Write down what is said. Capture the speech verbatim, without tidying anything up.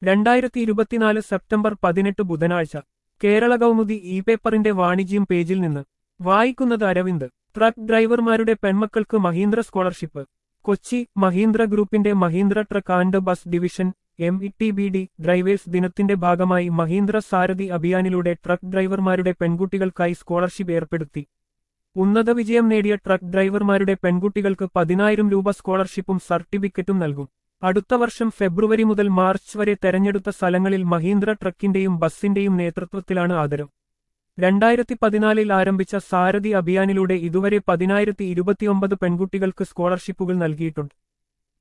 രണ്ടായിരത്തി ഇരുപത്തിനാല് സെപ്റ്റംബർ പതിനെട്ട് ബുധനാഴ്ച കേരള കൗമുദി ഇ പേപ്പറിന്റെ വാണിജ്യം പേജിൽ നിന്ന് വായിക്കുന്നത് അരവിന്ദ്. ട്രക്ക് ഡ്രൈവർമാരുടെ പെൺമക്കൾക്ക് മഹീന്ദ്ര സ്കോളർഷിപ്പ്. കൊച്ചി. മഹീന്ദ്ര ഗ്രൂപ്പിന്റെ Mahindra truck and bus division M E T B D drivers ദിനത്തിന്റെ ഭാഗമായി മഹീന്ദ്ര സാരഥി അഭിയാനിലൂടെ ട്രക്ക് ഡ്രൈവർമാരുടെ പെൺകുട്ടികൾക്കായി സ്കോളർഷിപ്പ് ഏർപ്പെടുത്തി. ഉന്നത വിജയം നേടിയ ട്രക്ക് ഡ്രൈവർമാരുടെ പെൺകുട്ടികൾക്ക് പതിനായിരം രൂപ സ്കോളർഷിപ്പും സർട്ടിഫിക്കറ്റും നൽകും. അടുത്ത വർഷം ഫെബ്രുവരി മുതൽ മാർച്ച് വരെ തെരഞ്ഞെടുത്ത സ്ഥലങ്ങളിൽ മഹീന്ദ്ര ട്രക്കിന്റെയും ബസിന്റെയും നേതൃത്വത്തിലാണ് ആദരം. രണ്ടായിരത്തി പതിനാലിൽ ആരംഭിച്ച സാരഥി അഭിയാനിലൂടെ ഇതുവരെ പതിനായിരത്തി ഇരുപത്തിയൊമ്പത് പെൺകുട്ടികൾക്ക് സ്കോളർഷിപ്പുകൾ നൽകിയിട്ടുണ്ട്.